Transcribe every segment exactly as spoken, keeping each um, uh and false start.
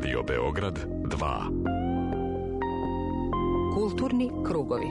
Radio Beograd dva. Kulturni krugovi.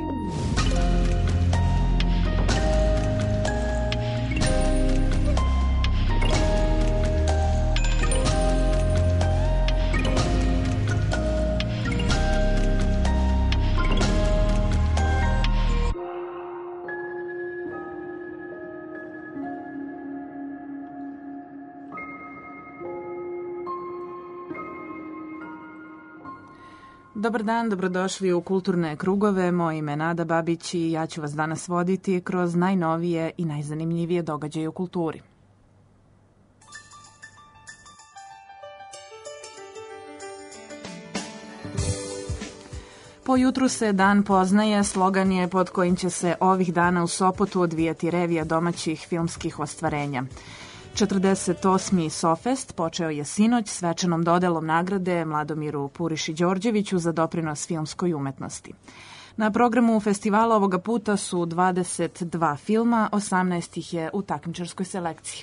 Dobar dan, dobrodošli u Kulturne krugove. Moje ime je Nada Babić i ja ću vas danas voditi kroz najnovije i najzanimljivije događaje u kulturi. Po jutru se dan poznaje, slogan je pod kojim će se ovih dana u Sopotu odvijati revija domaćih filmskih ostvarenja. četrdeset osmi Sofest počeo je sinoć svečanom dodelom nagrade Mladomiru Puriši Đorđeviću za doprinos filmskoj umetnosti. Na programu festivala ovoga puta su dvadeset dva filma, osamnaest ih je u takmičarskoj selekciji.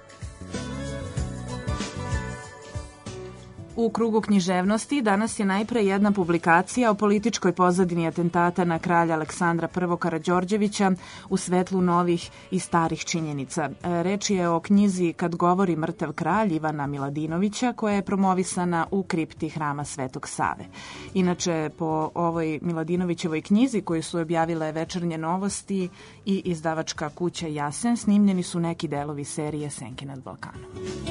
U krugu književnosti danas je najpre jedna publikacija o političkoj pozadini atentata na kralja Aleksandra Prvog Karađorđevića u svetlu novih i starih činjenica. Reč je o knjizi Kad govori mrtav kralj Ivana Miladinovića, koja je promovisana u kripti Hrama Svetog Save. Inače, po ovoj Miladinovićevoj knjizi koju su objavile Večernje novosti i izdavačka kuća Jasen, snimljeni su neki delovi serije Senke nad Balkanom.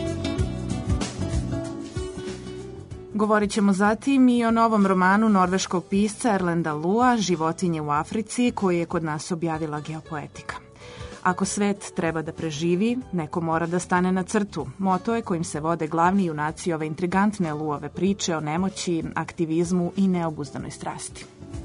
Govorit ćemo zatim i o novom romanu norveškog pisca Erlenda Lua Životinje u Africi, koji je kod nas objavila Geopoetika. Ako svet treba da preživi, neko mora da stane na crtu. Moto je kojim se vode glavni junaci ove intrigantne Luove priče o nemoći, aktivizmu i neobuzdanoj strasti.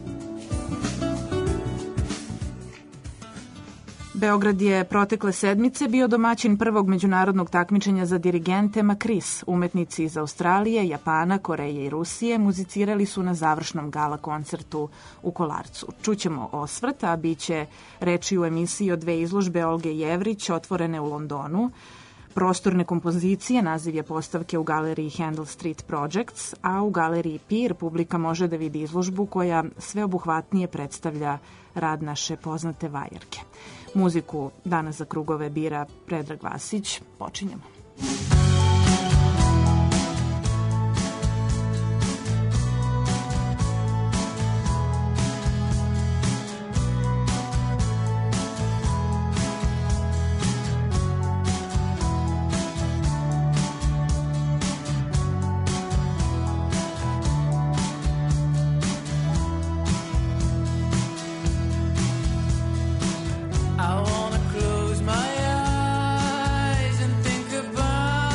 Beograd je protekle sedmice bio domaćin prvog međunarodnog takmičenja za dirigente Makris. Umetnici iz Australije, Japana, Koreje i Rusije muzicirali su na završnom gala koncertu u Kolarcu. Čućemo osvrt, a bit će reči u emisiji o dve izložbe Olge Jevrić otvorene u Londonu. Prostorne kompozicije, naziv je postavke u galeriji Handel Street Projects, a u galeriji Pir publika može da vidi izložbu koja sveobuhvatnije predstavlja rad naše poznate vajarke. Muziku danas za krugove bira Predrag Vasić. Počinjemo. I wanna close my eyes and think about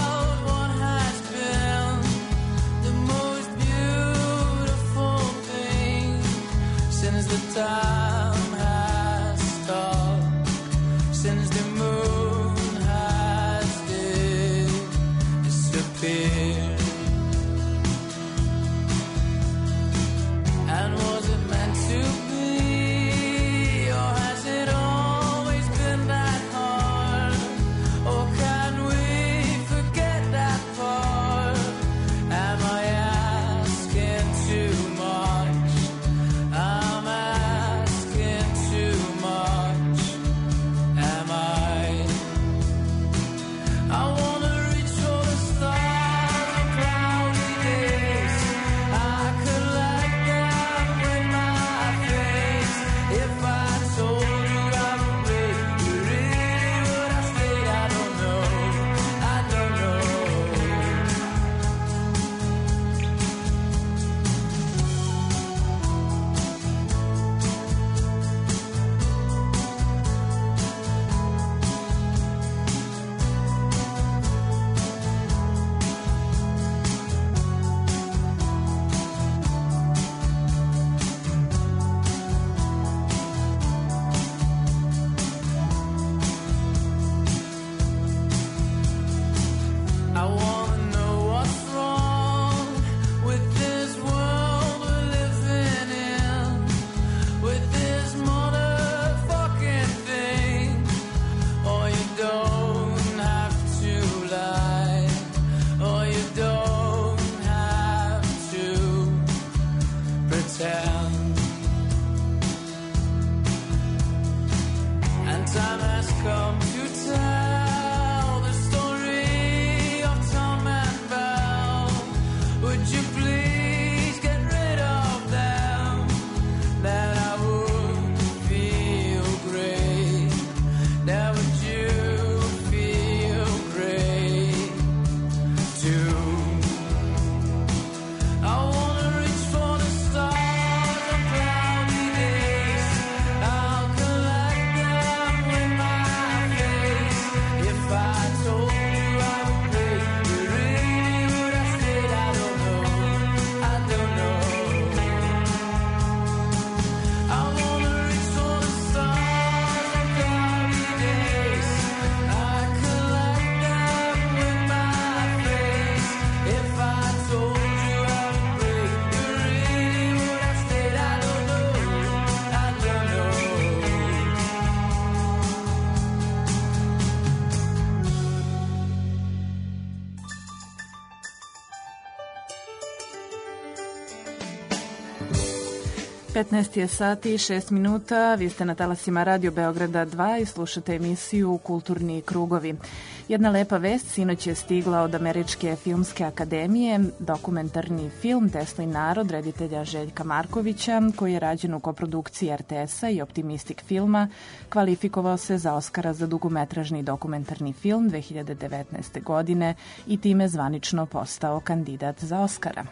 petnaest je sati i šest minuta, vi ste na talasima Radio Beograda dva i slušate emisiju Kulturni krugovi. Jedna lepa vest sinoć je stigla od Američke filmske akademije, dokumentarni film Teslin narod reditelja Željka Markovića, koji je rađen u koprodukciji er te es-a i Optimistic filma, kvalifikovao se za Oskara za dugometražni dokumentarni film dve hiljade devetnaeste. godine i time zvanično postao kandidat za Oskara.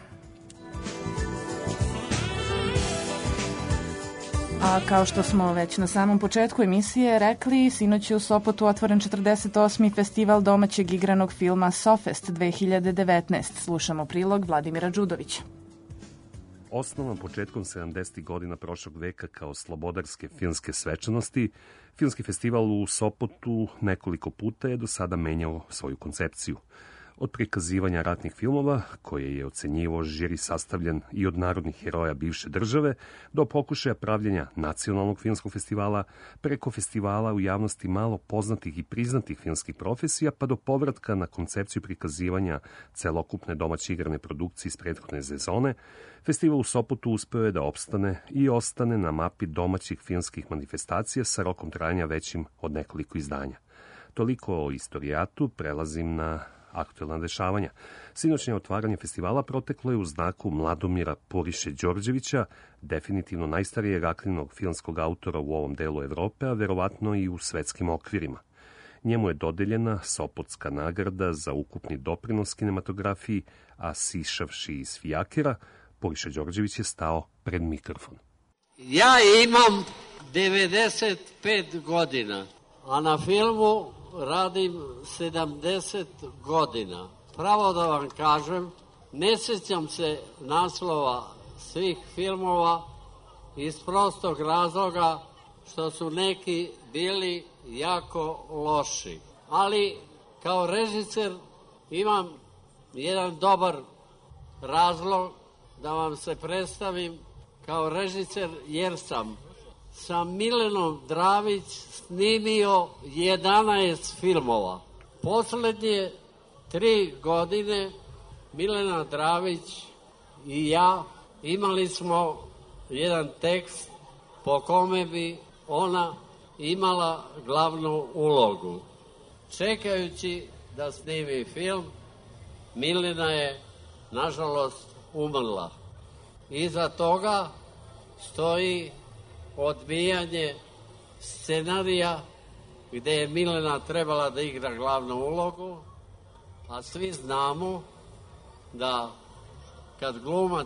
A kao što smo već na samom početku emisije rekli, sinoć je u Sopotu otvoren četrdeset osmi festival domaćeg igranog filma SoFest dve hiljade devetnaeste. Slušamo prilog Vladimira Đudovića. Osnovan početkom sedamdesetih godina prošlog veka kao slobodarske filmske svečanosti, filmski festival u Sopotu nekoliko puta je do sada menjao svoju koncepciju. Od prikazivanja ratnih filmova, koje je ocenjivo žiri sastavljen i od narodnih heroja bivše države, do pokušaja pravljenja nacionalnog filmskog festivala, preko festivala u javnosti malo poznatih i priznatih filmskih profesija, pa do povratka na koncepciju prikazivanja celokupne domaće igrane produkcije iz prethodne sezone, festival u Sopotu uspeo je da opstane i ostane na mapi domaćih filmskih manifestacija sa rokom trajanja većim od nekoliko izdanja. Toliko o istorijatu, prelazim na aktuelna dešavanja. Sinoćnje otvaranje festivala proteklo je u znaku Mladomira Poriše Đorđevića, definitivno najstarijeg aktivnog filmskog autora u ovom delu Evrope, a verovatno i u svetskim okvirima. Njemu je dodeljena Sopotska nagrada za ukupni doprinos kinematografiji, a sišavši iz fijakera, Poriša Đorđević je stao pred mikrofon. Ja imam devedeset pet godina, a na filmu radim sedamdeset godina. Pravo da vam kažem, ne sjećam se naslova svih filmova iz prostog razloga što su neki bili jako loši. Ali kao režiser imam jedan dobar razlog da vam se predstavim kao režiser, jer sam sa Milenom Dravić snimio jedanaest filmova. Poslednje tri godine Milena Dravić i ja imali smo jedan tekst po kome bi ona imala glavnu ulogu. Čekajući da snimi film, Milena je, nažalost, umrla. Iza toga stoji odbijanje scenarija gde je Milena trebala da igra glavnu ulogu, a svi znamo da kad glumac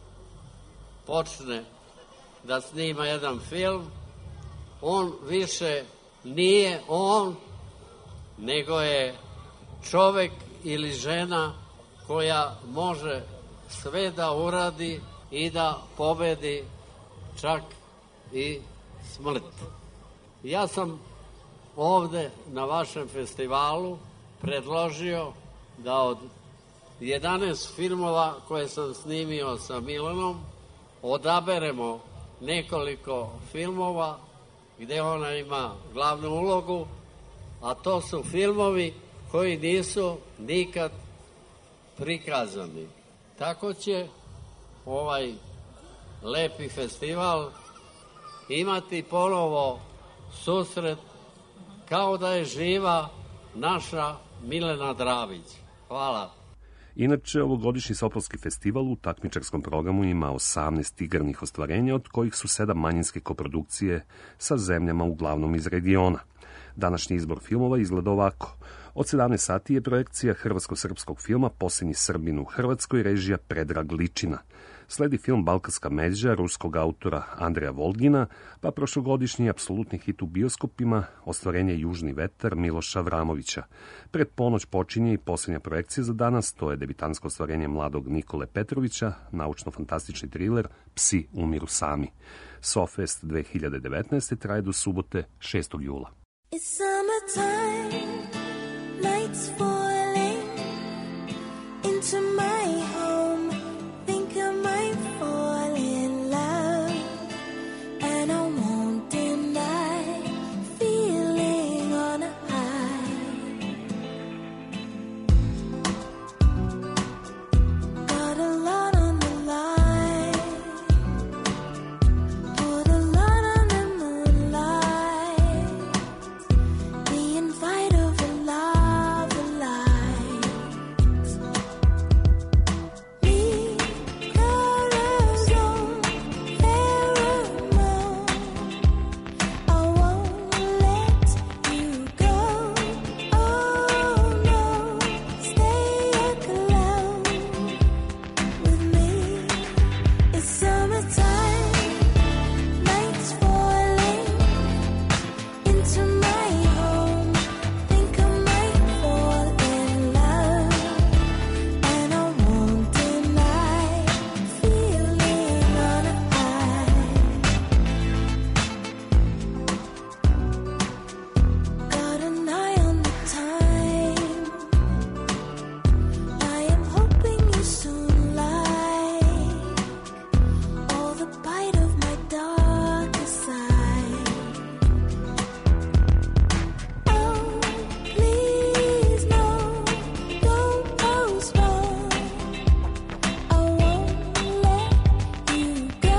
počne da snima jedan film, on više nije on, nego je čovek ili žena koja može sve da uradi i da pobedi čak i smrt. Ja sam ovde na vašem festivalu predložio da od jedanaest filmova koje sam snimio sa Milanom odaberemo nekoliko filmova gde ona ima glavnu ulogu, a to su filmovi koji nisu nikad prikazani. Tako će ovaj lepi festival imati ponovo susret kao da je živa naša Milena Dravić. Hvala. Inače, ovogodišnji Sopotski festival u takmičarskom programu ima osamnaest igranih ostvarenja, od kojih su sedam manjinske koprodukcije sa zemljama uglavnom iz regiona. Današnji izbor filmova izgleda ovako. Od sedamnaest sati je projekcija hrvatsko-srpskog filma Posljednji Srbin u Hrvatskoj, režija Predrag Ličina. Sledi film Balkanska međa ruskog autora Andreja Volgina, pa prošlogodišnji apsolutni hit u bioskopima, ostvarenje Južni vetar Miloša Vramovića. Pred ponoć počinje i posljednja projekcija za danas, to je debitansko ostvarenje mladog Nikole Petrovića, naučno-fantastični triler Psi umiru sami. Sofest dve hiljade devetnaeste traje do subote šestog jula. It's summertime, nights falling into my home. Think I might fall in love, and I won't deny feeling on a high. Got a lot on the line, put a lot on the moonlight. The invite of a love alive. Me, corazón, pheromone. I won't let you go. Oh no, stay aglow with me. It's summertime, nights falling into my home. Think I might fall in love, and I won't deny feeling on a high. Got an eye on the time. I am hoping you soon like all the bite of my darker side. Oh, please no, don't postpone. I won't let you go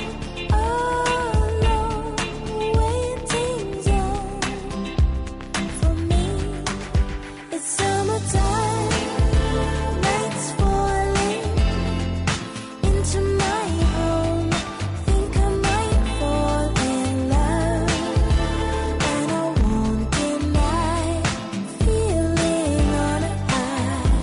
alone. Waiting zone for me. It's summertime, nights falling into my home. Think I might fall in love, and I won't deny feeling on a high.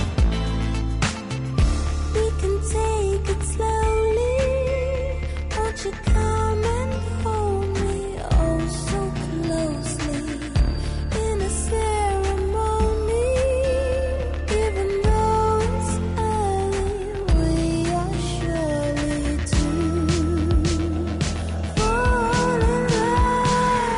We can take it slowly. Won't you come and hold me oh so closely in a ceremony? Even though it's early, we are surely to fall in love.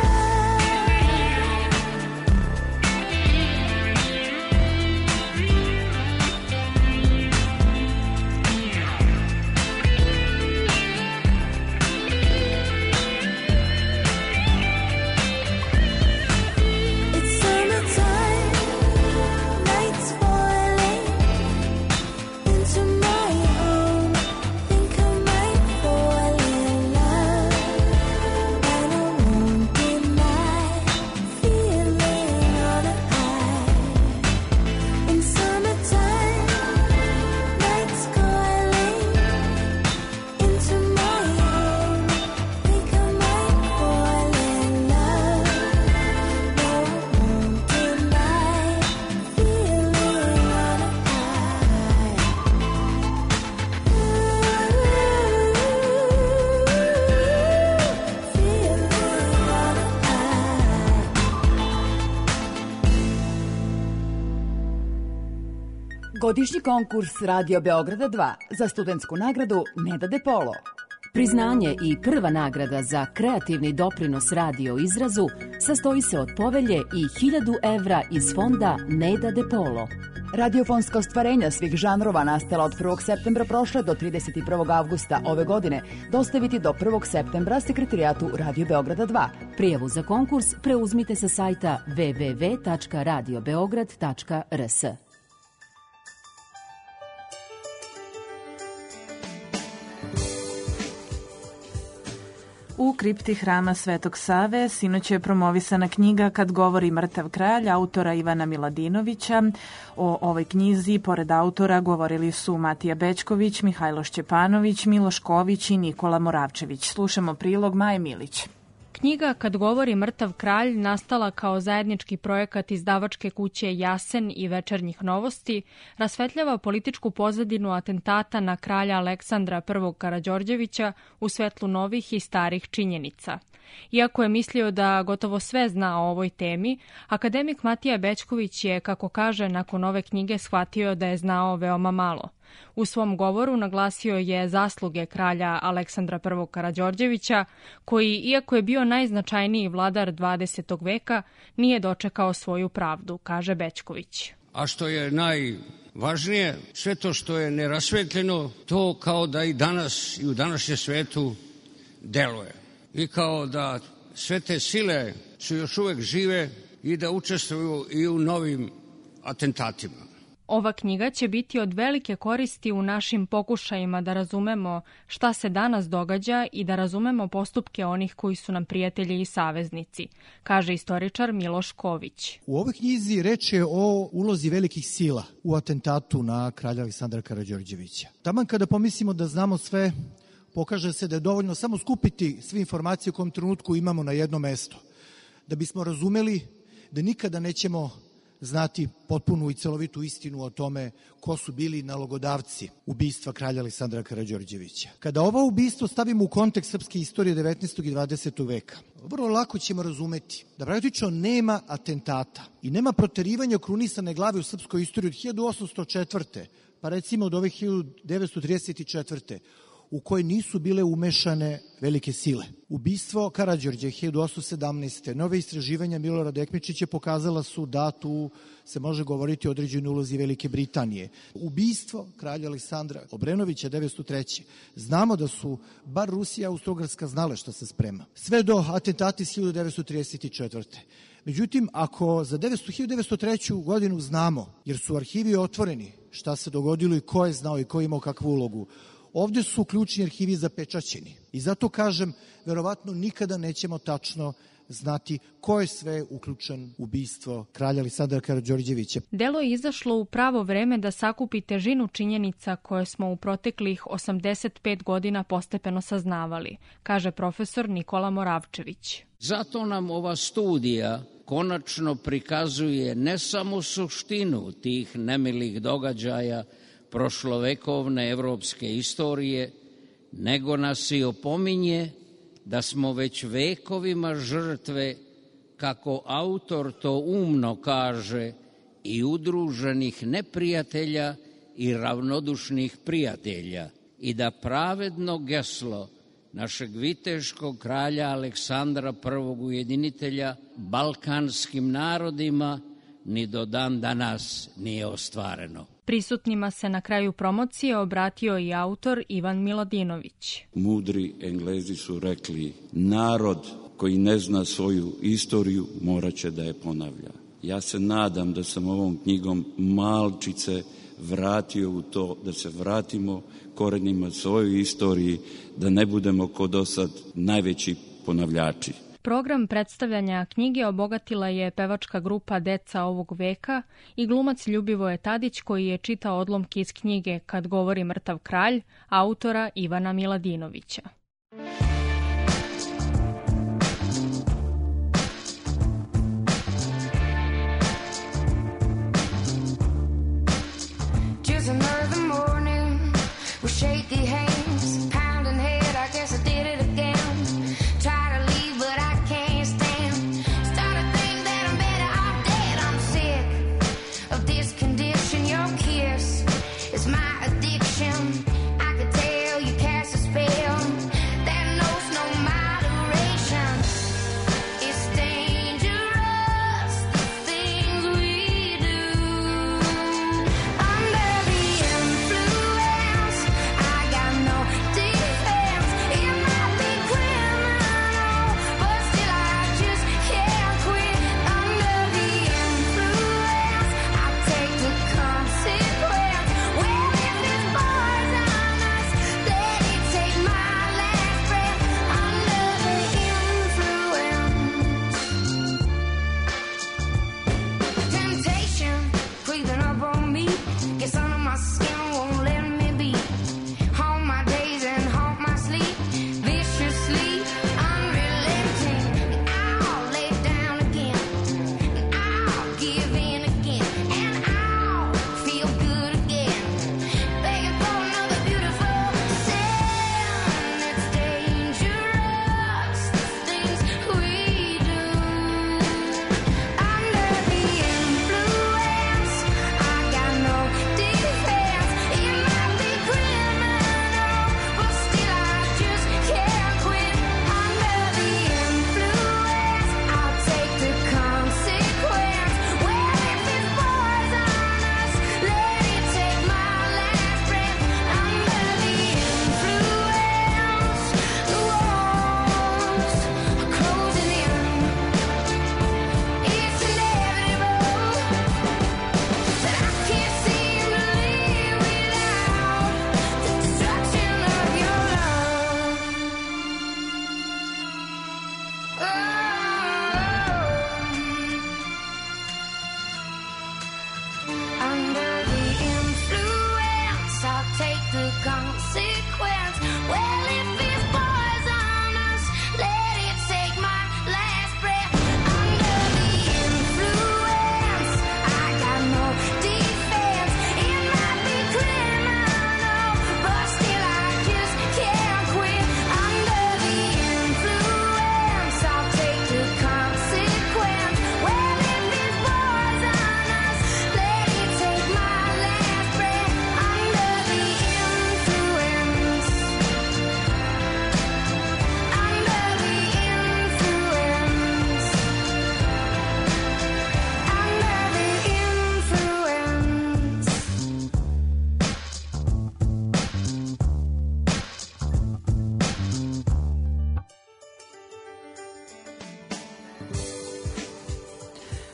It's summertime, nights falling into my home. Think I might fall in love, and I won't deny feeling on a high. In summertime, nights calling into my home. Think I might fall in love, no, I won't deny feeling on a high. Feeling on a high. Godišnji konkurs Radio Beograda dva za studentsku nagradu Neda De Polo. Priznanje i prva nagrada za kreativni doprinos radio izrazu sastoji se od povelje i hiljadu evra iz fonda Neda De Polo. Radiofonska ostvarenja svih žanrova nastala od prvog septembra prošle do trideset prvog avgusta ove godine dostaviti do prvog septembra sekretarijatu Radio Beograda dva. Prijavu za konkurs preuzmite sa sajta w w w tačka radio beograd tačka r s. U manuskripti Hrama Svetog Save sinoć je promovisana knjiga Kad govori mrtav kralj, autora Ivana Miladinovića. O ovoj knjizi, pored autora, govorili su Matija Bećković, Mihajlo Šćepanović, Miloš Ković i Nikola Moravčević. Slušamo prilog Maje Milić. Knjiga Kad govori mrtav kralj nastala kao zajednički projekat izdavačke kuće Jasen i Večernjih novosti rasvetljava političku pozadinu atentata na kralja Aleksandra prvog Karađorđevića u svetlu novih i starih činjenica. Iako je mislio da gotovo sve zna o ovoj temi, akademik Matija Bećković je, kako kaže, nakon ove knjige shvatio da je znao veoma malo. U svom govoru naglasio je zasluge kralja Aleksandra prvog Karađorđevića, koji, iako je bio najznačajniji vladar dvadesetog veka, nije dočekao svoju pravdu, kaže Bećković. A što je najvažnije, sve to što je nerasvetljeno, to kao da i danas i u današnjem svetu deluje. I kao da sve te sile su još uvek žive i da učestvuju i u novim atentatima. Ova knjiga će biti od velike koristi u našim pokušajima da razumemo šta se danas događa i da razumemo postupke onih koji su nam prijatelji i saveznici, kaže istoričar Miloš Ković. U ovoj knjizi reč je o ulozi velikih sila u atentatu na kralja Aleksandra Karađorđevića. Taman kada pomislimo da znamo sve, pokaže se da je dovoljno samo skupiti sve informacije u kom trenutku imamo na jedno mesto, da bismo razumeli da nikada nećemo znati potpunu i celovitu istinu o tome ko su bili nalogodavci ubistva kralja Aleksandra Karađorđevića. Kada ovo ubistvo stavimo u kontekst srpske istorije devetnaestog i dvadesetog veka, vrlo lako ćemo razumeti da praktično nema atentata i nema proterivanja krunisane glave u srpskoj istoriji od hiljadu osamsto četvrte pa recimo od ove hiljadu devetsto trideset četvrte u kojoj nisu bile umešane velike sile. Ubistvo Karađorđa hiljadu osamsto sedamnaeste. Nove istraživanja Milorada Ekmičića pokazala su da tu se može govoriti o određenoj ulozi Velike Britanije. Ubistvo kralja Aleksandra Obrenovića devetsto treće. Znamo da su bar Rusija i Austro-Ugarska znale šta se sprema. Sve do atentata iz hiljadu devetsto trideset četvrte. Međutim, ako za hiljadu devetsto treću. godinu znamo, jer su arhivi otvoreni, šta se dogodilo i ko je znao i ko je imao kakvu ulogu, ovde su ključni arhivi zapečaćeni. I zato kažem, verovatno nikada nećemo tačno znati ko je sve uključen u ubistvo kralja Aleksandra Karađorđevića. Delo je izašlo u pravo vreme da sakupi težinu činjenica koje smo u proteklih osamdeset pet godina postepeno saznavali, kaže profesor Nikola Moravčević. Zato nam ova studija konačno prikazuje ne samo suštinu tih nemilih događaja prošlovekovne evropske istorije, nego nas i opominje da smo već vekovima žrtve, kako autor to umno kaže, i udruženih neprijatelja i ravnodušnih prijatelja, i da pravedno geslo našeg viteškog kralja Aleksandra prvog ujedinitelja balkanskim narodima ni do dan danas nije ostvareno. Prisutnima se na kraju promocije obratio i autor Ivan Miladinović. Mudri Englezi su rekli, narod koji ne zna svoju istoriju morat će da je ponavlja. Ja se nadam da sam ovom knjigom malčice vratio u to, da se vratimo korenima svojoj istoriji, da ne budemo ko dosad najveći ponavljači. Program predstavljanja knjige obogatila je pevačka grupa Deca ovog veka i glumac Ljubivoje Tadić, koji je čitao odlomke iz knjige Kad govori mrtav kralj, autora Ivana Miladinovića. My addiction, I could tell you cast a spell that no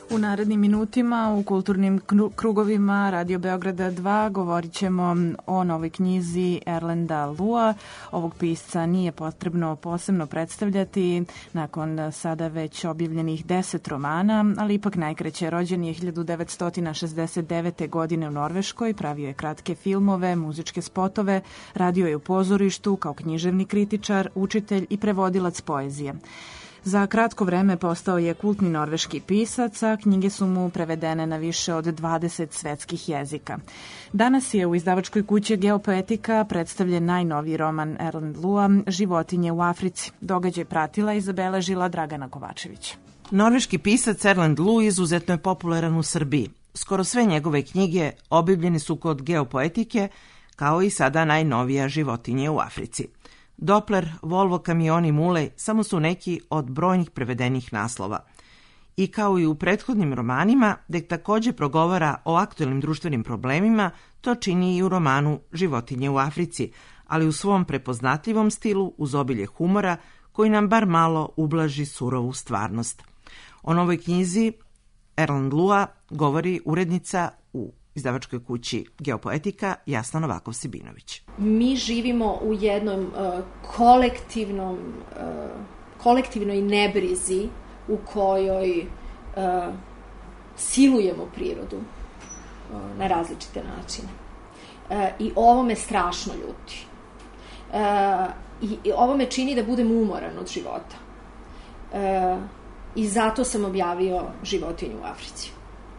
U narednim minutima u kulturnim krugovima Radio Beograda dva govorit ćemo o novoj knjizi Erlenda Lua. Ovog pisca nije potrebno posebno predstavljati nakon sada već objavljenih deset romana, ali ipak najkraće. Rođen je hiljadu devetsto šezdeset devete. godine u Norveškoj, pravio je kratke filmove, muzičke spotove, radio je u pozorištu kao književni kritičar, učitelj i prevodilac poezije. Za kratko vreme postao je kultni norveški pisac, a knjige su mu prevedene na više od dvadeset svetskih jezika. Danas je u izdavačkoj kući Geopoetika predstavljen najnoviji roman Erlend Lua, Životinje u Africi. Događaj pratila i zabeležila Dragana Kovačević. Norveški pisac Erlend Lu izuzetno je popularan u Srbiji. Skoro sve njegove knjige objavljene su kod Geopoetike, kao i sada najnovija Životinje u Africi. Doppler, Volvo kamioni Mulej samo su neki od brojnih prevedenih naslova. I kao i u prethodnim romanima, gde takođe progovara o aktuelnim društvenim problemima, to čini i u romanu Životinje u Africi, ali u svom prepoznatljivom stilu uz obilje humora koji nam bar malo ublaži surovu stvarnost. O novoj knjizi Erlend Lua govori urednica u izdavačkoj kući Geopoetika Jasna Novakov-Sibinović. Mi živimo u jednom uh, kolektivnom, uh, kolektivnoj nebrizi u kojoj uh, silujemo prirodu uh, na različite načine. Uh, I ovo me strašno ljuti. Uh, i, I ovo me čini da budem umoran od života. Uh, I zato sam objavio Životinju u Africi.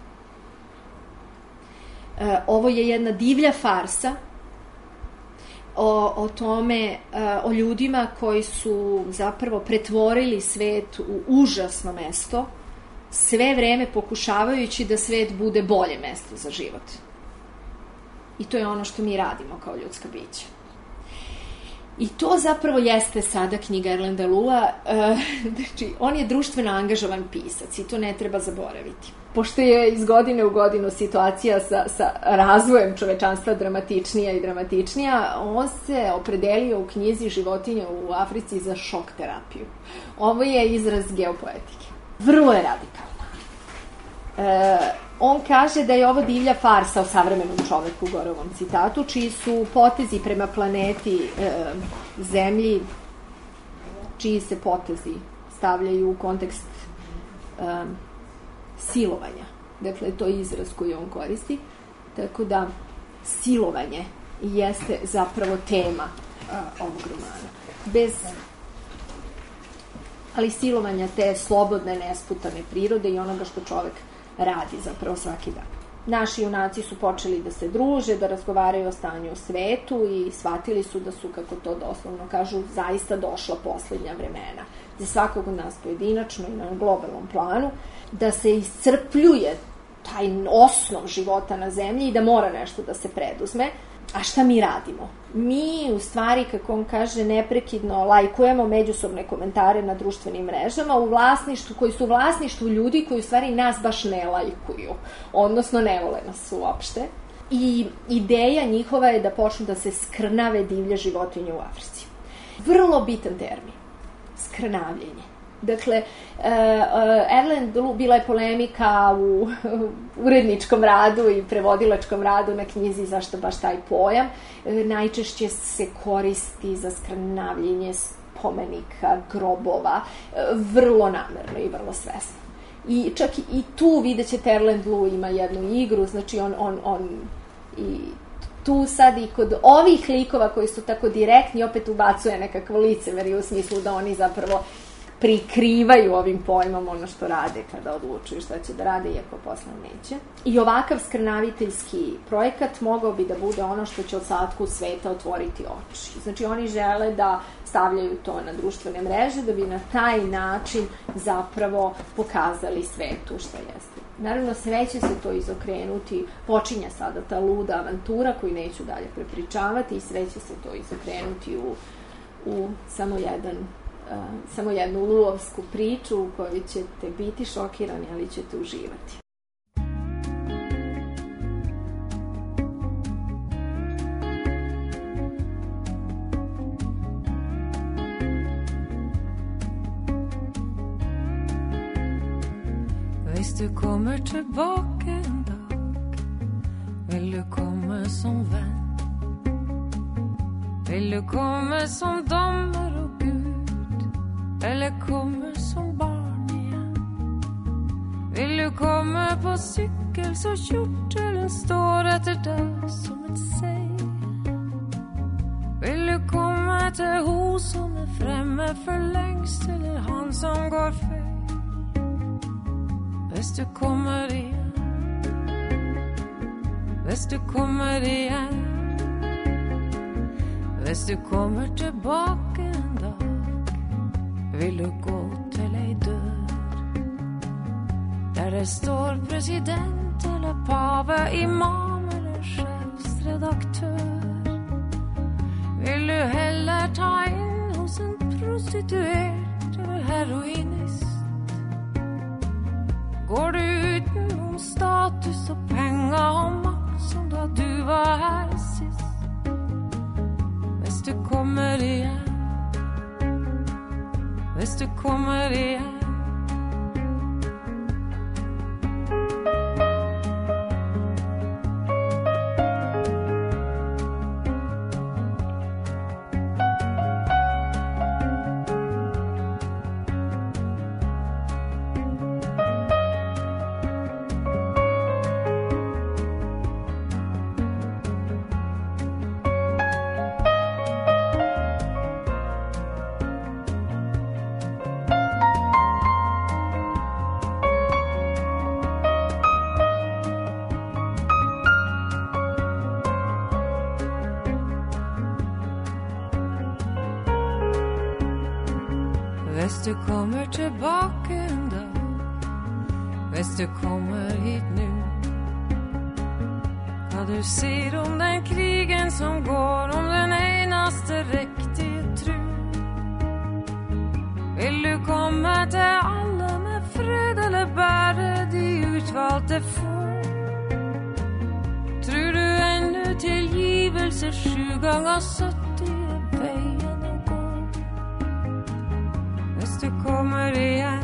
Ovo je jedna divlja farsa o, o tome, o ljudima koji su zapravo pretvorili svet u užasno mesto, sve vreme pokušavajući da svet bude bolje mesto za život. I to je ono što mi radimo kao ljudska bića. I to zapravo jeste sada knjiga Erlenda Lua. Znači, on je društveno angažovan pisac i to ne treba zaboraviti. Pošto je iz godine u godinu situacija sa, sa razvojem čovečanstva dramatičnija i dramatičnija, on se opredelio u knjizi Životinje u Africi za šok terapiju. Ovo je izraz geopoetike. Vrlo je radikalna. E, on kaže da je ovo divlja farsa o savremenom čoveku, gore u ovom citatu, čiji su potezi prema planeti e, Zemlji, čiji se potezi stavljaju u kontekst e, silovanja. Dakle, to je izraz koji on koristi. Tako da, silovanje jeste zapravo tema a, ovog romana. Bez, ali silovanja te slobodne, nesputane prirode i onoga što čovek radi zapravo svaki dan. Naši junaci su počeli da se druže, da razgovaraju o stanju u svetu i shvatili su da su, kako to doslovno kažu, zaista došla poslednja vremena. Za svakog od nas pojedinačno i na globalnom planu, da se iscrpljuje taj osnov života na zemlji i da mora nešto da se preduzme. A šta mi radimo? Mi, u stvari, kako on kaže, neprekidno lajkujemo međusobne komentare na društvenim mrežama u vlasništvu, koji su u vlasništvu ljudi koji u stvari nas baš ne lajkuju, odnosno ne vole nas uopšte. I ideja njihova je da počnu da se skrnave divlje životinje u Africi. Vrlo bitan termin. Skrnavljenje. Dakle, Erlend Lu, bila je polemika u uredničkom radu i prevodilačkom radu na knjizi zašto baš taj pojam. Najčešće se koristi za skrnavljenje spomenika, grobova, vrlo namerno i vrlo svesno. I čak i tu vidjet ćete Erlend Lu ima jednu igru, znači on, on, on i tu sad i kod ovih likova koji su tako direktni opet ubacuje nekakvo licemerje u smislu da oni zapravo prikrivaju ovim pojmom ono što rade kada odlučuju šta će da rade, iako posle neće. I ovakav skrnaviteljski projekat mogao bi da bude ono što će ostatku sveta otvoriti oči. Znači oni žele da stavljaju to na društvene mreže, da bi na taj način zapravo pokazali svetu šta jeste. Naravno, sve će se to izokrenuti, počinje sada ta luda avantura koju neću dalje prepričavati i sve će se to izokrenuti u, u samo jedan Uh, samo jednu luovsku priču u kojoj ćete biti šokirani, ali ćete uživati. Hvis du kommer tillbaka en dag, vill du komma som vän? Vill du komma som domare och Gud, eller komma som barn igen? Vill du komma på cykel så kjortelen står efter dig som ett säg? Vill du komma till hos som är framme för längst, eller han som går fel? Hvis du kommer igen, hvis du kommer igen, hvis du kommer tillbaka en dag, vill du gå till ei dörr där det står president eller pave, imam eller chefsredaktör? Vill du hellre ta in hos en prostituerad eller heroinist? Går du utenom status och pengar och makt som då du var här sist? Hvis du kommer igen, hvis du kommer igen. Hvis du kommer tillbaka en dag, hvis du kommer hit nu, vad du ser om den krigen som går, om den enaste riktige tro. Vill du komma till alla med fred eller bara de utvalde få? Tror du ännu tillgivelse sju gånger sytti är vägen att gå? Hvis du kommer igen,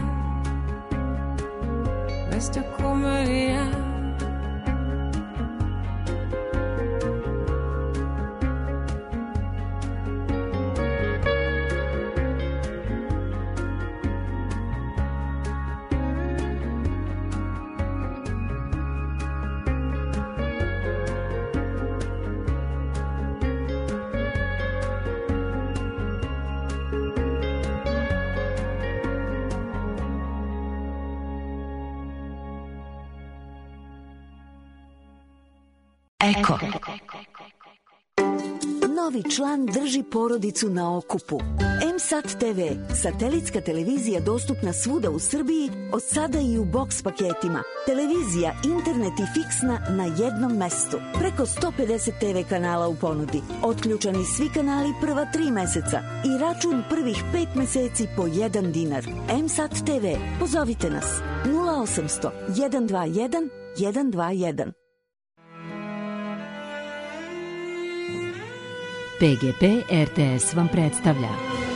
hvis du kommer igen. Eko. Novi član drži porodicu na okupu. M S A T T V, satelitska televizija dostupna svuda u Srbiji, od sada i u boks paketima. Televizija, internet i fiksna na jednom mestu. Preko sto pedeset T V kanala u ponudi. Otključani svi kanali prva tri meseca i račun prvih pet meseci po jedan dinar. M S A T T V, pozovite nas nula osamsto jedan dva jedan jedan dva jedan. P G P R T S vam predstavlja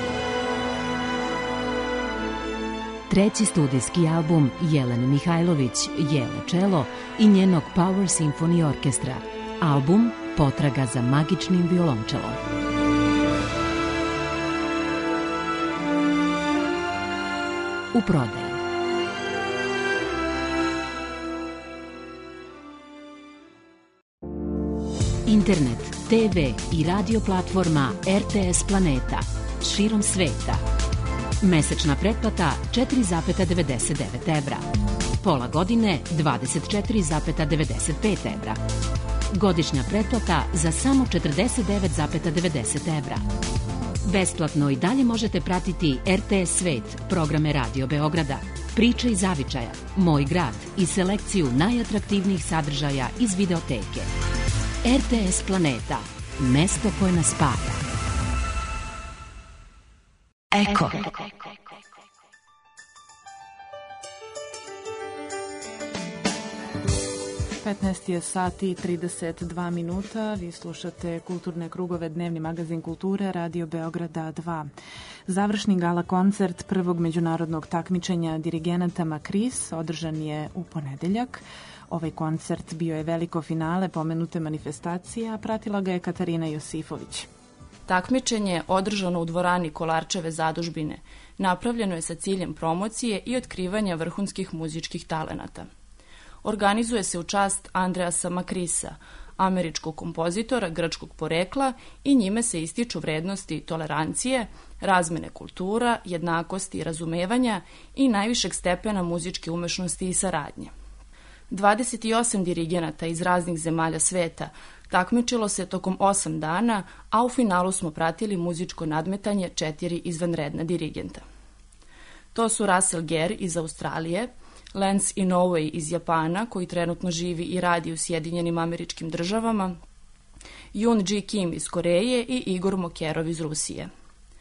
treći studijski album Jelene Mihajlović, Jele Čelo i njenog Power Symphony Orkestra. Album Potraga za magičnim violončelom. U prodaji. Internet, T V i radio platforma R T S Planeta širom sveta. Mesečna pretplata četiri zarez devedeset devet evra. Pola godine dvadeset četiri zarez devedeset pet evra. Godišnja pretplata za samo četrdeset devet zarez devedeset evra. Besplatno i dalje možete pratiti R T S Svet, programe Radio Beograda, Priče iz Zavičaja, Moj grad i selekciju najatraktivnijih sadržaja iz videoteke. R T S Planeta, mesto koje nas spaja. Eko. petnaest je sati i trideset dva minuta. Vi slušate Kulturne krugove, dnevni magazin kulture Radio Beograda dva. Završni gala koncert prvog međunarodnog takmičenja dirigenata Makris održan je u ponedeljak. Ovaj koncert bio je veliko finale pomenute manifestacije, a pratila ga je Katarina Josifović. Takmičenje je održano u dvorani Kolarčeve zadužbine. Napravljeno je sa ciljem promocije i otkrivanja vrhunskih muzičkih talenata. Organizuje se u čast Andreasa Makrisa, američkog kompozitora grčkog porekla, i njime se ističu vrednosti tolerancije, razmene kultura, jednakosti i razumevanja i najvišeg stepena muzičke umešnosti i saradnje. dvadeset osam dirigenata iz raznih zemalja sveta takmičilo se tokom osam dana, a u finalu smo pratili muzičko nadmetanje četiri izvanredna dirigenta. To su Russell Gere iz Australije, Lance Inoue iz Japana, koji trenutno živi i radi u Sjedinjenim Američkim Državama, Yoon Ji Kim iz Koreje i Igor Mokerov iz Rusije.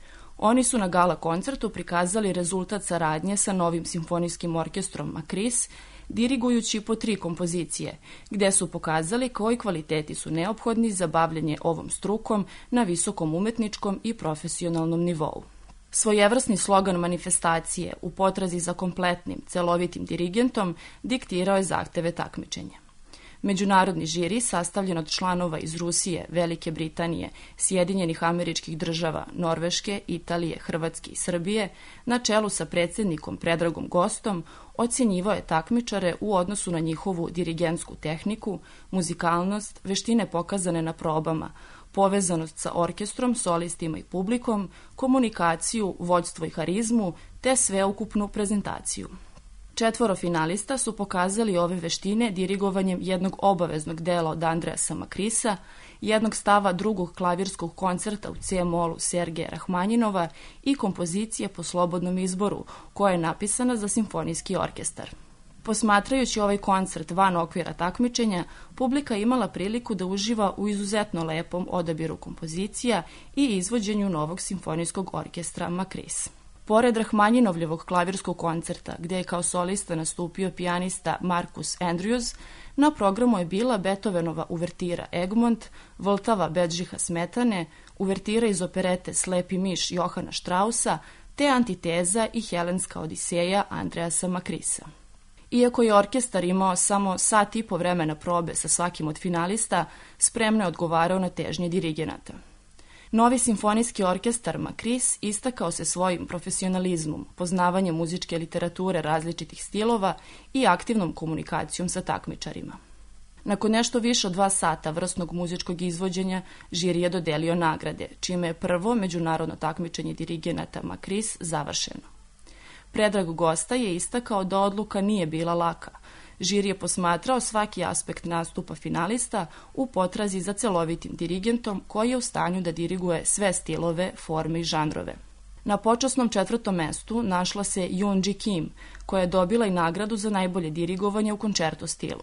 Oni su na gala koncertu prikazali rezultat saradnje sa novim simfonijskim orkestrom Makris, dirigujući po tri kompozicije, gde su pokazali koji kvaliteti su neophodni za bavljanje ovom strukom na visokom umetničkom i profesionalnom nivou. Svojevrsni slogan manifestacije u potrazi za kompletnim, celovitim dirigentom diktirao je zahteve takmičenja. Međunarodni žiri, sastavljen od članova iz Rusije, Velike Britanije, Sjedinjenih Američkih Država, Norveške, Italije, Hrvatske i Srbije, na čelu sa predsjednikom Predragom Gostom, ocjenjivao je takmičare u odnosu na njihovu dirigentsku tehniku, muzikalnost, veštine pokazane na probama, povezanost sa orkestrom, solistima i publikom, komunikaciju, vođstvo i harizmu, te sveukupnu prezentaciju. Četvoro finalista su pokazali ove veštine dirigovanjem jednog obaveznog dela od Andreasa Makrisa, jednog stava drugog klavirskog koncerta u C-molu Sergeja Rahmanjinova i kompozicije po slobodnom izboru, koja je napisana za simfonijski orkestar. Posmatrajući ovaj koncert van okvira takmičenja, publika imala priliku da uživa u izuzetno lepom odabiru kompozicija i izvođenju novog simfonijskog orkestra Makris. Pored Rahmanjinovljevog klavirskog koncerta, gde je kao solista nastupio pijanista Marcus Andrews, na programu je bila Beethovenova uvertira Egmont, Vltava Bedžiha Smetane, uvertira iz operete Slepi miš Johana Strausa, te Antiteza i Helenska odiseja Andreasa Makrisa. Iako je orkestar imao samo sat i po vremena probe sa svakim od finalista, spremno je odgovarao na težnje dirigenata. Novi simfonijski orkestar Makris istakao se svojim profesionalizmom, poznavanjem muzičke literature različitih stilova i aktivnom komunikacijom sa takmičarima. Nakon nešto više od dva sata vrsnog muzičkog izvođenja, žiri je dodelio nagrade, čime je prvo međunarodno takmičenje dirigenata Makris završeno. Predrag Gosta je istakao da odluka nije bila laka. Žiri je posmatrao svaki aspekt nastupa finalista u potrazi za celovitim dirigentom koji je u stanju da diriguje sve stilove, forme i žanrove. Na počasnom četvrtom mestu našla se Yoon Ji Kim, koja je dobila i nagradu za najbolje dirigovanje u končerto stilu.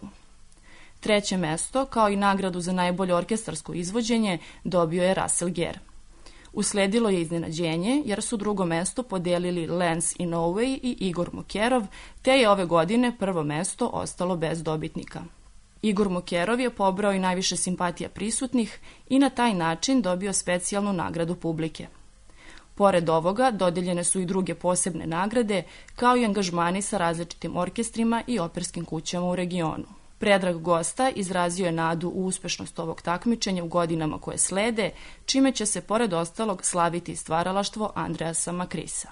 Treće mesto, kao i nagradu za najbolje orkestarsko izvođenje, dobio je Russell Gere. Usledilo je iznenađenje jer su drugo mesto podelili Lance Inoue i Igor Mokerov, te je ove godine prvo mesto ostalo bez dobitnika. Igor Mokerov je pobrao i najviše simpatija prisutnih i na taj način dobio specijalnu nagradu publike. Pored ovoga, dodeljene su i druge posebne nagrade, kao i angažmani sa različitim orkestrima i operskim kućama u regionu. Predrag Gosta izrazio je nadu u uspešnost ovog takmičenja u godinama koje slede, čime će se pored ostalog slaviti stvaralaštvo Andreasa Makrisa.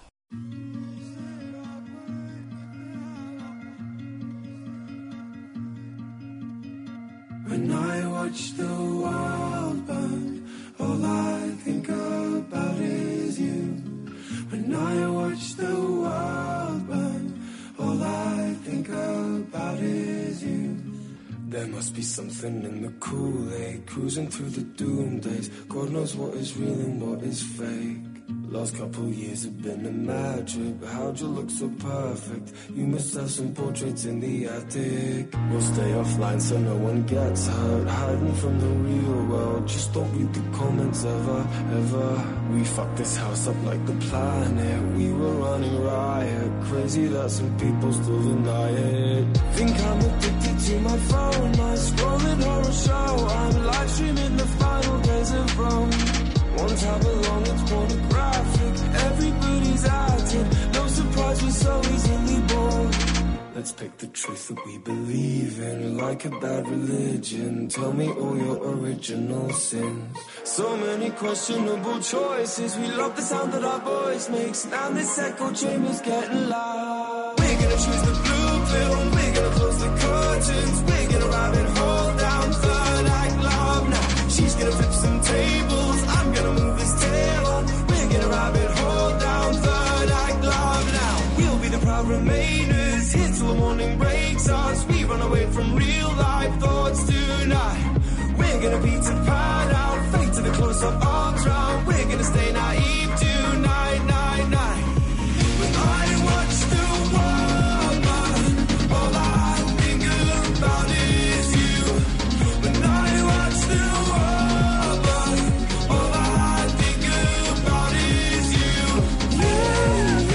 When I watch the world burn, all I think about is you. When I watch the world burn, all I think about is you. There must be something in the Kool-Aid, cruising through the doom days. God knows what is real and what is fake. Last couple years have been a mad trip. How'd you look so perfect? You must have some portraits in the attic. We'll stay offline so no one gets hurt. Hiding from the real world. Just don't read the comments ever, ever. We fucked this house up like the planet. We were running riot. Crazy that some people still deny it. Think I'm addicted to my phone. I'm scrolling horror show. I'm live streaming the final days of Rome. One tab along, it's pornographic. Everybody's acting. No surprise, we're so easily bored. Let's pick the truth that we believe in, like a bad religion. Tell me all your original sins. So many questionable choices. We love the sound that our voice makes. Now this echo chamber's getting loud. We're gonna choose the blue pill. We're gonna close the curtains. We're gonna rabbit hole down third act love now. She's gonna flip some tables. I'm gonna move this tail on. We're gonna rabbit hole down third act love now. We'll be the proud remainers. Here till the morning breaks us. We run away from real life thoughts tonight. We're gonna beat to pan out. Fade to the close-up arms round. We're gonna stay naive tonight, night, night. When I watch the world burn, all I think about is you. When I watch the world burn, all I think about is you. Yeah,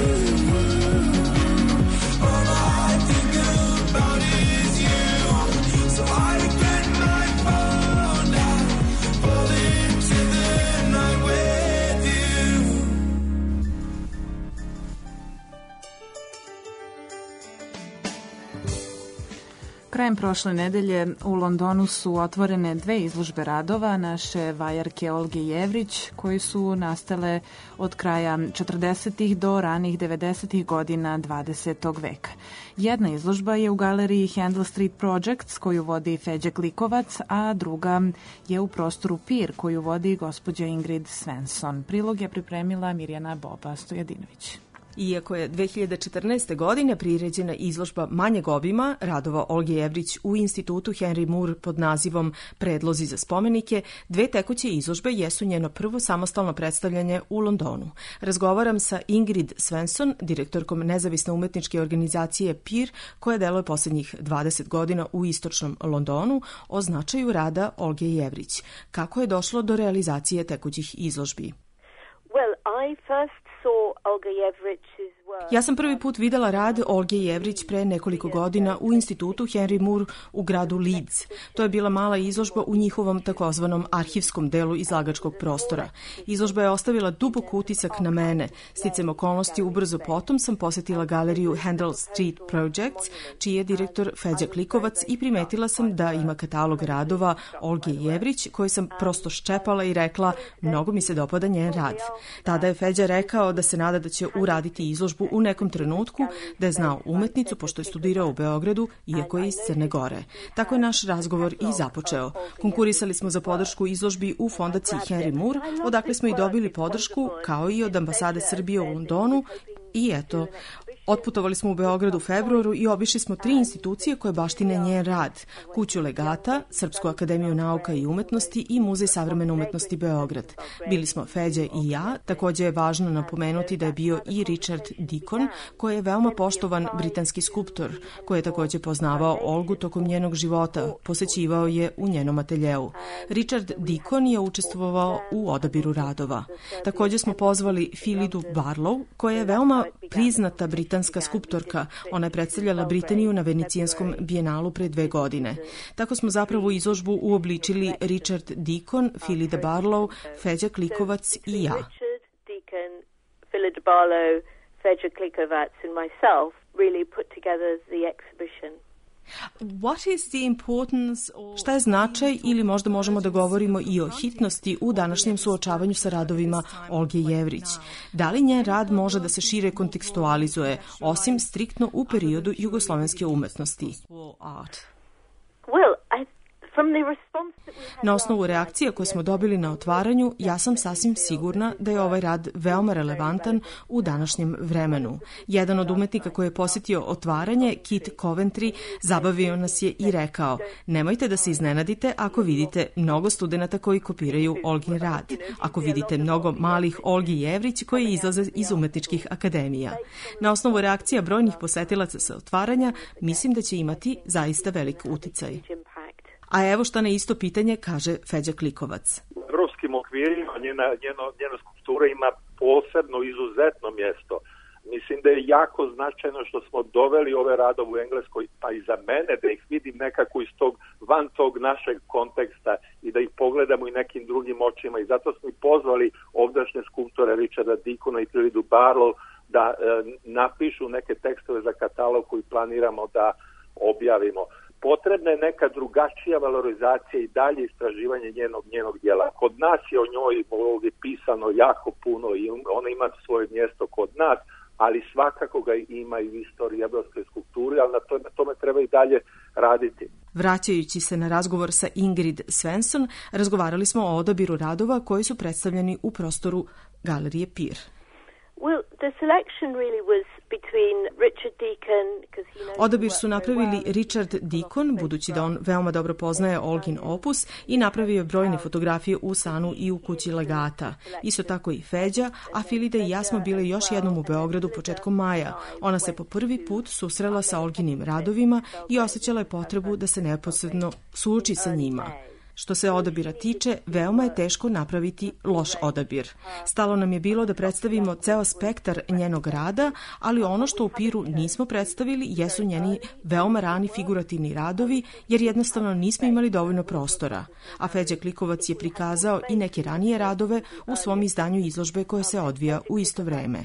all I think about is you. So I get my phone out, fall into the night with you. Krajem prošle nedelje u Londonu su otvorene dve izložbe radova naše vajarke Olge Jevrić, koji su nastale od kraja četrdesetih do ranih devedesetih godina dvadesetog veka. Jedna izložba je u galeriji Handel Street Projects, koju vodi Feđa Klikovac, a druga je u prostoru Pir, koju vodi gospođa Ingrid Svensson. Prilog je pripremila Mirjana Boba Stojadinović. Iako je dve hiljade četrnaeste. godine priređena izložba manjeg obima radova Olge Jevrić u institutu Henry Moore pod nazivom Predlozi za spomenike, dve tekuće izložbe jesu njeno prvo samostalno predstavljanje u Londonu. Razgovaram sa Ingrid Svensson, direktorkom nezavisne umetničke organizacije Pir, koja deluje poslednjih dvadeset godina u istočnom Londonu, o značaju rada Olge Jevrić. Kako je došlo do realizacije tekućih izložbi? Well, I first saw Olga Jevrić's work. Ja sam prvi put videla rad Olge Jevrić pre nekoliko godina u institutu Henry Moore u gradu Leeds. To je bila mala izložba u njihovom takozvanom arhivskom delu izlagačkog prostora. Izložba je ostavila dubok utisak na mene. Sticem okolnosti ubrzo potom sam posetila galeriju Handel Street Projects, čiji je direktor Feđa Klikovac, i primetila sam da ima katalog radova Olge Jevrić, koji sam prosto ščepala i rekla, mnogo mi se dopada njen rad. Tada je Feđa rekao da se nada da će uraditi izložbu u nekom trenutku, da je znao umetnicu pošto je studirao u Beogradu, iako je iz Crne Gore. Tako je naš razgovor i započeo. Konkurisali smo za podršku izložbi u fondaciji Henry Moore, odakle smo i dobili podršku, kao i od ambasade Srbije u Londonu. I eto, otputovali smo u Beogradu u februaru i obišli smo tri institucije koje baštine njen rad. Kuću legata, Srpsku akademiju nauka i umetnosti i Muzej savremene umetnosti Beograd. Bili smo Feđa i ja, takođe je važno napomenuti da je bio i Richard Deacon, koji je veoma poštovan britanski skulptor, koji je takođe poznavao Olgu tokom njenog života, posećivao je u njenom ateljeu. Richard Deacon je učestvovao u odabiru radova. Takođe smo pozvali Philidu Barlow, koja je veoma priznata britanska skulptorka. Ona je predstavljala Britaniju na Venecijanskom bijenalu pre dve godine. Tako smo zapravo izložbu uobličili Richard Deacon, Philida Barlow, Feđa Klikovac i ja. Richard Deacon, Philida Barlow, Feđa Klikovac and myself really put together the exhibition. What is the importance or... Šta je značaj, ili možda možemo da govorimo i o hitnosti u današnjem suočavanju sa radovima Olge Jevrić? Da li njen rad može da se šire kontekstualizuje, osim striktno u periodu jugoslovenske umetnosti? Well, I Na osnovu reakcija koje smo dobili na otvaranju, ja sam sasvim sigurna da je ovaj rad veoma relevantan u današnjem vremenu. Jedan od umetnika koji je posjetio otvaranje, Kit Coventry, zabavio nas je i rekao: nemojte da se iznenadite ako vidite mnogo studenata koji kopiraju Olgin rad, ako vidite mnogo malih Olgi Jevrić koji izlaze iz umetničkih akademija. Na osnovu reakcija brojnih posetilaca sa otvaranja, mislim da će imati zaista velik uticaj. A evo šta na isto pitanje kaže Feđa Klikovac. U evropskim okvirima njena, njeno, njena skulptura ima posebno, izuzetno mjesto. Mislim da je jako značajno što smo doveli ove radove u Engleskoj, pa i za mene, da ih vidim nekako iz tog, van tog našeg konteksta i da ih pogledamo i nekim drugim očima. I zato smo i pozvali ovdašnje skulptore Richarda Deacona i Philidu Barlow da e, napišu neke tekstove za katalog koji planiramo da objavimo. Potrebna je neka drugačija valorizacija i dalje istraživanje njenog njenog djela. Kod nas je o njoj ovdje pisano jako puno i ona ima svoje mjesto kod nas, ali svakako ga ima i u istoriji evropske skulpture, ali na tome, na tome treba i dalje raditi. Vraćajući se na razgovor sa Ingrid Svensson, razgovarali smo o odabiru radova koji su predstavljeni u prostoru Galerije Pir. Well, the selection really was between Richard Deacon, because he knows. Odabir su napravili Richard Deacon, budući da on veoma dobro poznaje Olgin opus i napravio je brojne fotografije u Sanu i u kući legata. Isto tako i Feđa, a Filida i ja smo bile još jednom u Beogradu početkom maja. Ona se po prvi put susrela sa Olginim radovima i osjećala je potrebu da se neposredno suoči sa njima. Što se odabira tiče, veoma je teško napraviti loš odabir. Stalo nam je bilo da predstavimo ceo spektar njenog rada, ali ono što u Piru nismo predstavili jesu njeni veoma rani figurativni radovi, jer jednostavno nismo imali dovoljno prostora. A Feđa Klikovac je prikazao i neke ranije radove u svom izdanju izložbe koje se odvija u isto vreme.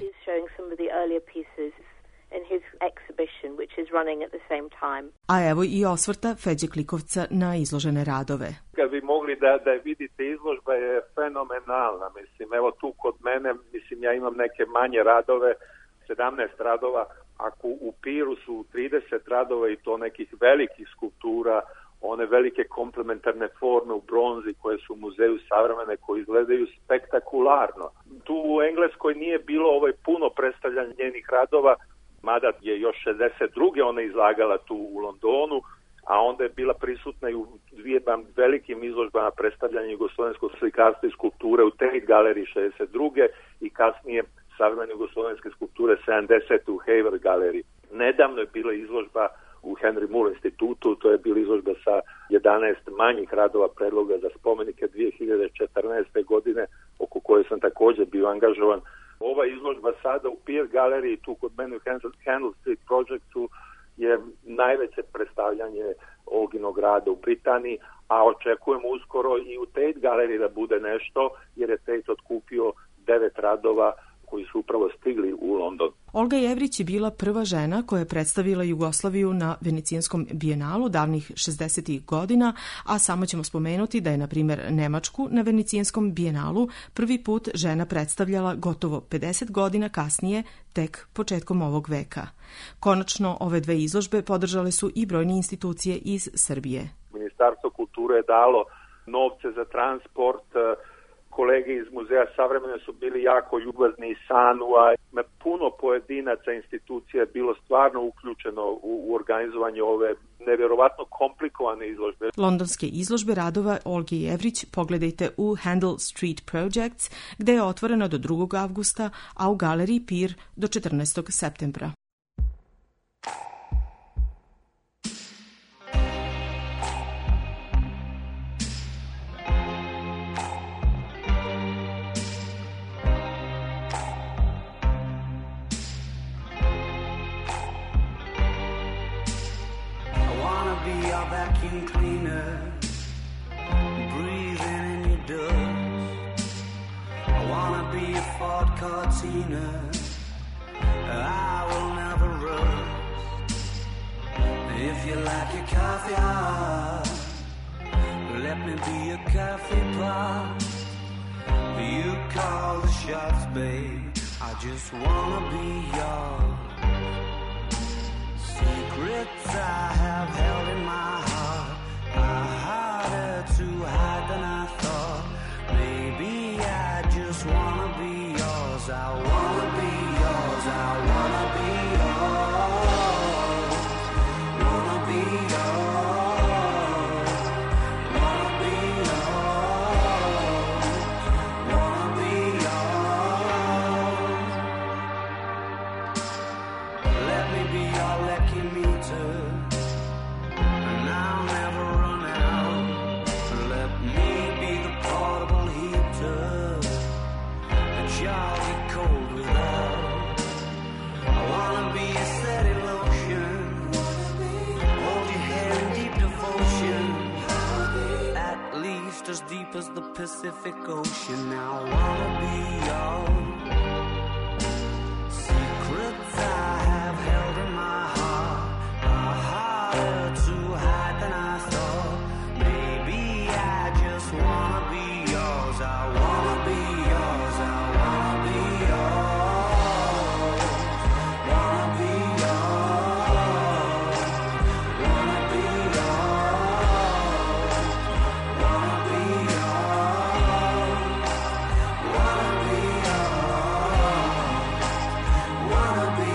In his exhibition, which is running at the same time. A evo i osvrta Feđe Klikovca na izložene radove. Kad bi mogli da, da vidite, izložba je fenomenalna. Mislim, evo tu kod mene, mislim, ja imam neke manje radove, sedamnaest radova, ako u Piru su trideset radova i to nekih velikih skulptura, one velike komplementarne forme u bronzi koje su u muzeju savremene, koje izgledaju spektakularno. Tu u Engleskoj nije bilo ovaj puno predstavljanja njenih radova, mada je još šezdeset druge ona izlagala tu u Londonu, a onda je bila prisutna i u dvije velikim izložbama predstavljanja jugoslovenskog slikarstva i skulpture u Tate galeriji šezdeset druge i kasnije savremene jugoslovenske skulpture sedamdesete u Haver galeriji. Nedavno je bila izložba u Henry Moore institutu, to je bila izložba sa jedanaest manjih radova predloga za spomenike dvije hiljade četrnaeste godine, oko koje sam također bio angažovan. Ova izložba sada u Pier galeriji, tu kod mene u Handel Street Projectu, je najveće predstavljanje Olginog rada u Britaniji, a očekujemo uskoro i u Tate galeriji da bude nešto, jer je Tate otkupio devet radova koji su upravo stigli u London. Olga Jevrić je bila prva žena koja je predstavila Jugoslaviju na Venecijanskom bijenalu davnih šezdesetih godina, a samo ćemo spomenuti da je, na primjer, Nemačku na Venecijanskom bijenalu prvi put žena predstavljala gotovo pedeset godina kasnije, tek početkom ovog veka. Konačno, ove dve izložbe podržale su i brojne institucije iz Srbije. Ministarstvo kulture je dalo novce za transport, kolege iz Muzeja savremene su bili jako ljubazni i Sanu, a puno pojedinaca institucija je bilo stvarno uključeno u, u organizovanje ove nevjerovatno komplikovane izložbe. Londonske izložbe radova Olge Jevrić pogledajte u Handel Street Projects, gde je otvoreno do drugog avgusta, a u galeriji Pir do četrnaestog septembra. Vacuum cleaner, breathing in your dust. I wanna be a Ford Cortina, I will never rust. If you like your coffee hot, let me be a coffee pot. You call the shots, babe, I just wanna be yours. Secrets I have held in my heart are harder to hide than I thought. Maybe I just wanna be yours. I wanna be yours. I wanna be yours. Wanna be yours. Wanna be yours. Wanna be yours. Let me be your lucky meter. as the Pacific Ocean. Now I wanna be yours. Secrets I have held in my heart are harder to hide than I thought. Maybe I just wanna be yours. I wanna be yours. I wanna be yours. Wanna be yours. Wanna be yours. Wanna be yours. Wanna be yours. Wanna be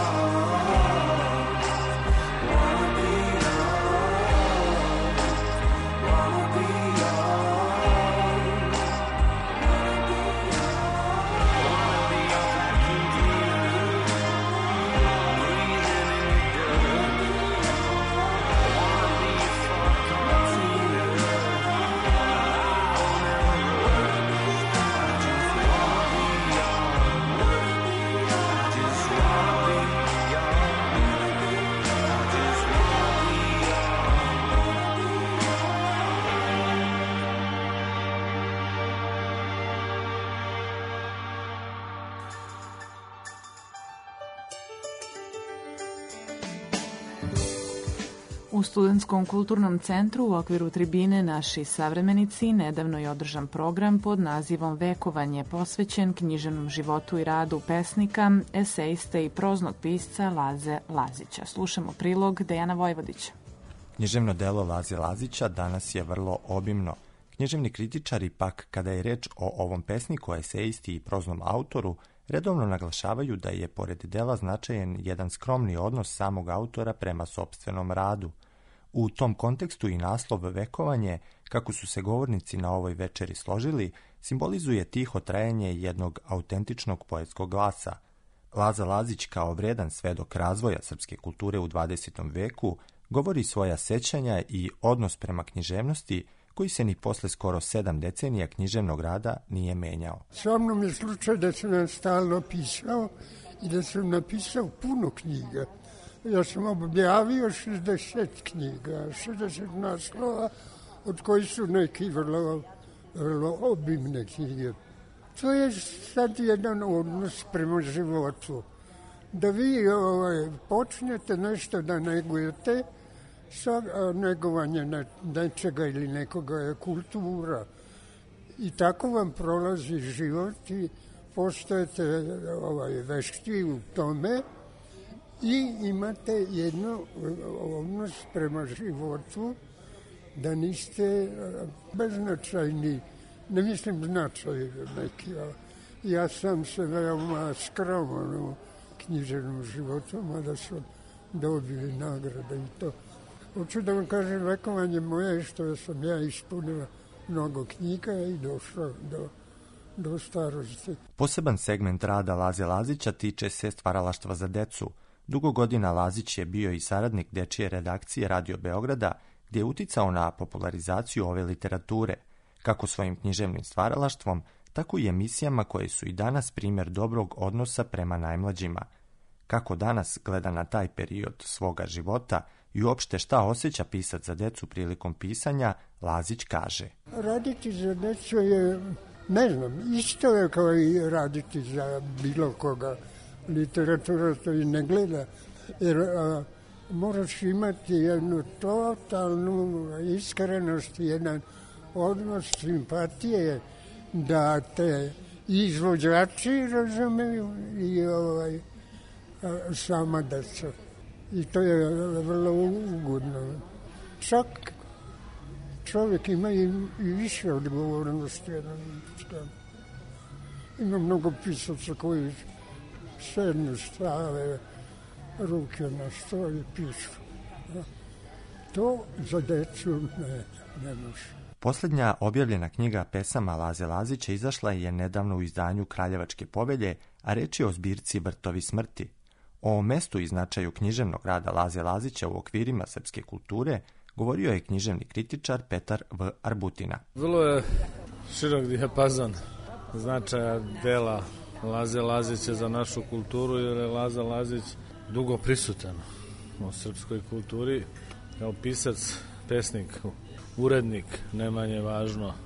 U Studentskom kulturnom centru u okviru tribine Naši savremenici nedavno je održan program pod nazivom Vekovanje, posvećen književnom životu i radu pesnika, esejiste i proznog pisca Laze Lazića. Slušamo prilog Dejana Vojvodića. Književno delo Laze Lazića danas je vrlo obimno. Književni kritičari pak, kada je reč o ovom pesniku, esejisti i proznom autoru, redovno naglašavaju da je pored dela značajan jedan skromni odnos samog autora prema sopstvenom radu. U tom kontekstu i naslov Vekovanje, kako su se govornici na ovoj večeri složili, simbolizuje tiho trajanje jednog autentičnog poetskog glasa. Laza Lazić, kao vredan svedok razvoja srpske kulture u dvadesetom veku, govori svoja sećanja i odnos prema književnosti, koji se ni posle skoro sedam decenija književnog rada nije menjao. Sa mnom je slučaj da sam ja stalno pisao i da sam napisao puno knjiga. Ja sam objavio šezdeset knjiga, šezdeset naslova, od kojih su neki vrlo, vrlo obimne knjige. To je sad jedan odnos prema životu. Da vi ovaj, počnete nešto da negujete, sa negovanje nečega ili nekoga je kultura. I tako vam prolazi život i postajete ovaj, vešti u tome i imate jedno odnos prema životu da niste beznačajni, ne mislim značaj neki. Ja sam se veoma skroman u književnom životu, mada su dobili nagrade i to. Hoću da vam kažem, vekovanje moje što sam ja ispunila mnogo knjiga i došla do, do starosti. Poseban segment rada Laze Lazića tiče se stvaralaštva za decu. Dugo godina Lazić je bio i saradnik dečije redakcije Radio Beograda, gdje je uticao na popularizaciju ove literature, kako svojim književnim stvaralaštvom, tako i emisijama koje su i danas primjer dobrog odnosa prema najmlađima. Kako danas gleda na taj period svoga života i uopšte šta osjeća pisac za decu prilikom pisanja, Lazić kaže. Raditi za decu je, ne znam, isto je kao i raditi za bilo koga. Literatura to i ne gleda, jer a, moraš imati jednu totalnu iskrenost, jedan odnos simpatije da te izvođači razumeju i ovaj, a, sama deca. I to je vrlo ugodno. Čak čovjek ima i, i više odgovornosti. Ima mnogo pisaca koji sednu, stave ruke na sto i pišu. To za decu ne, ne može. Posljednja objavljena knjiga pesama Laze Lazića izašla je nedavno u izdanju Kraljevačke povelje, a reč je o zbirci Vrtovi smrti. O mestu i značaju književnog rada Laze Lazića u okvirima srpske kulture govorio je književni kritičar Petar V. Arbutina. Vrlo je širok dijapazon značaja dela Laze Lazića za našu kulturu, jer je Laza Lazić dugo prisutan u srpskoj kulturi kao pisac, pesnik, urednik, ne manje važno,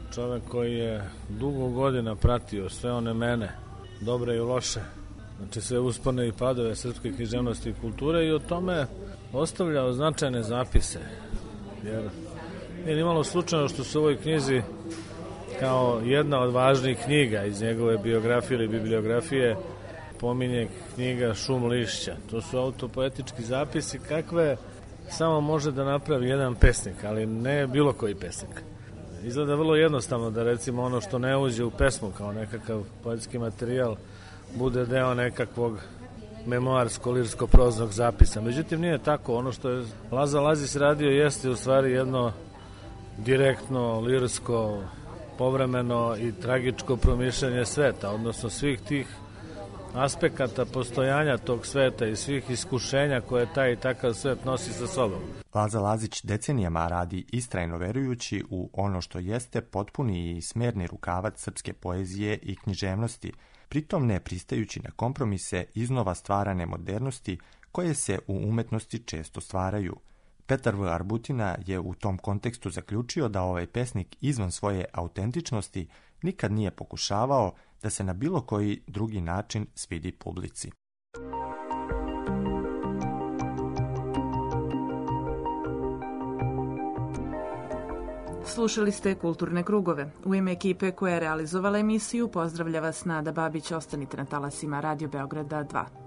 čovek koji je dugo godina pratio sve one mene, dobre i loše, znači sve uspone i padove srpske književnosti i kulture i o tome ostavljao značajne zapise. Jer nije nimalo slučajno što su u ovoj knjizi kao jedna od važnih knjiga iz njegove biografije ili bibliografije pominje knjiga Šum lišća. To su autopoetički zapisi kakve samo može da napravi jedan pesnik, ali ne bilo koji pesnik. Izgleda vrlo jednostavno da recimo ono što ne uđe u pesmu kao nekakav poetski materijal bude deo nekakvog memoarsko-lirsko-proznog zapisa. Međutim, nije tako. Ono što je Laza Lazić radio jeste u stvari jedno direktno, lirsko, povremeno i tragičko promišljanje sveta, odnosno svih tih aspekata postojanja tog sveta i svih iskušenja koje taj i takav svet nosi sa sobom. Laza Lazić decenijama radi istrajno verujući u ono što jeste potpuni i smerni rukavac srpske poezije i književnosti, pritom ne pristajući na kompromise iznova stvarane modernosti koje se u umetnosti često stvaraju. Petar V. Arbutina je u tom kontekstu zaključio da ovaj pesnik izvan svoje autentičnosti nikad nije pokušavao da se na bilo koji drugi način svidi publici. Slušali ste Kulturne krugove. U ime ekipe koja je realizovala emisiju pozdravlja vas Nada Babić. Ostanite na talasima Radio Beograda dva.